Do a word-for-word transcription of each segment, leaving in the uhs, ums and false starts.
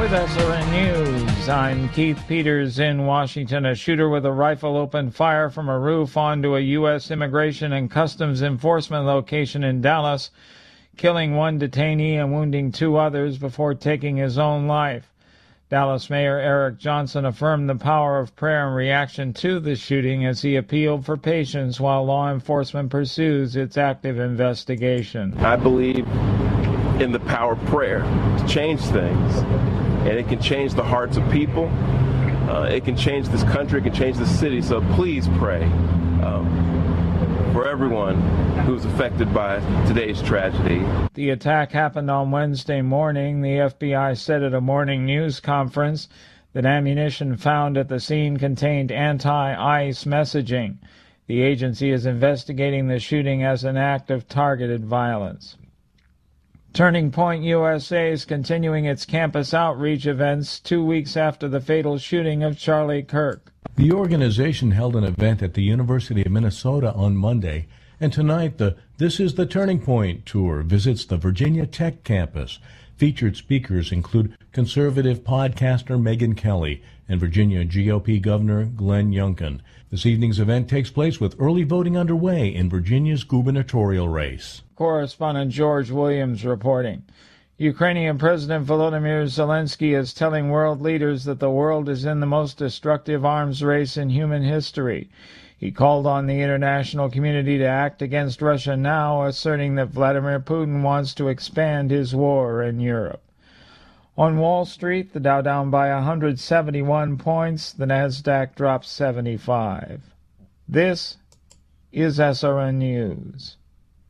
With S R N News, I'm Keith Peters in Washington. A shooter with a rifle opened fire from a roof onto a U S Immigration and Customs Enforcement location in Dallas, killing one detainee and wounding two others before taking his own life. Dallas Mayor Eric Johnson affirmed the power of prayer in reaction to the shooting as he appealed for patience while law enforcement pursues its active investigation. I believe in the power of prayer to change things, and it can change the hearts of people. Uh, it can change this country, it can change this city, so please pray um, for everyone who's affected by today's tragedy. The attack happened on Wednesday morning. The F B I said at a morning news conference that ammunition found at the scene contained anti-ICE messaging. The agency is investigating the shooting as an act of targeted violence. Turning Point U S A is continuing its campus outreach events two weeks after the fatal shooting of Charlie Kirk. The organization held an event at the University of Minnesota on Monday, and tonight the This is the Turning Point tour visits the Virginia Tech campus. Featured speakers include conservative podcaster Megyn Kelly and Virginia G O P Governor Glenn Youngkin. This evening's event takes place with early voting underway in Virginia's gubernatorial race. Correspondent George Williams reporting. Ukrainian President Volodymyr Zelensky is telling world leaders that the world is in the most destructive arms race in human history. He called on the international community to act against Russia now, asserting that Vladimir Putin wants to expand his war in Europe. On Wall Street, the Dow down by one hundred seventy-one points, the Nasdaq dropped seventy-five. This is S R N News.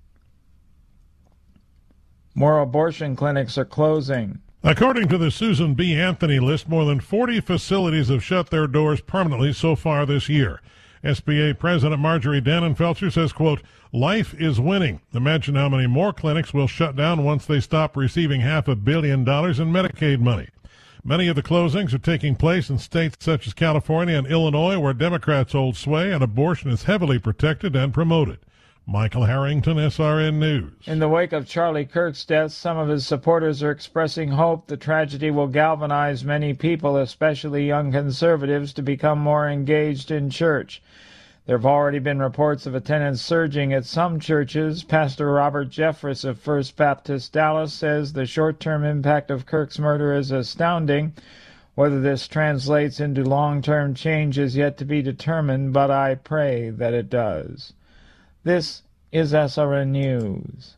More abortion clinics are closing. According to the Susan B. Anthony list, more than forty facilities have shut their doors permanently so far this year. S B A President Marjorie Dannenfelser says, quote, life is winning. Imagine how many more clinics will shut down once they stop receiving half a billion dollars in Medicaid money. Many of the closings are taking place in states such as California and Illinois, where Democrats hold sway and abortion is heavily protected and promoted. Michael Harrington, S R N News. In the wake of Charlie Kirk's death, some of his supporters are expressing hope the tragedy will galvanize many people, especially young conservatives, to become more engaged in church. There have already been reports of attendance surging at some churches. Pastor Robert Jeffress of First Baptist Dallas says the short-term impact of Kirk's murder is astounding. Whether this translates into long-term change is yet to be determined, but I pray that it does. This is S R N News.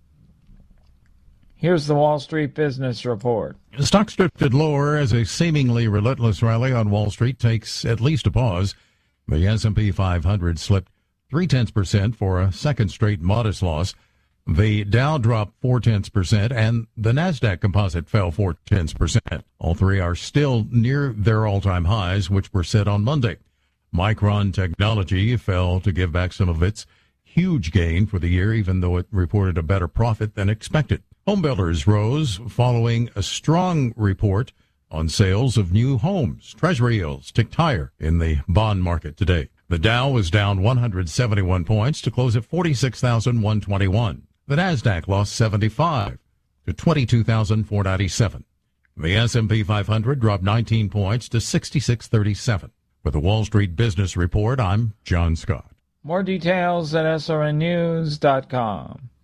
Here's the Wall Street Business Report. Stocks drifted lower as a seemingly relentless rally on Wall Street takes at least a pause. The S and P five hundred slipped three-tenths percent for a second straight modest loss. The Dow dropped four-tenths percent, and the Nasdaq Composite fell four-tenths percent. All three are still near their all-time highs, which were set on Monday. Micron Technology fell to give back some of its huge gain for the year, even though it reported a better profit than expected. Homebuilders rose following a strong report on sales of new homes. Treasury yields ticked higher in the bond market today. The Dow was down one hundred seventy-one points to close at forty-six thousand one hundred twenty-one. The Nasdaq lost seventy-five to twenty-two thousand four hundred ninety-seven. The S and P five hundred dropped nineteen points to sixty-six thirty-seven. For the Wall Street Business Report, I'm John Scott. More details at S R N news dot com.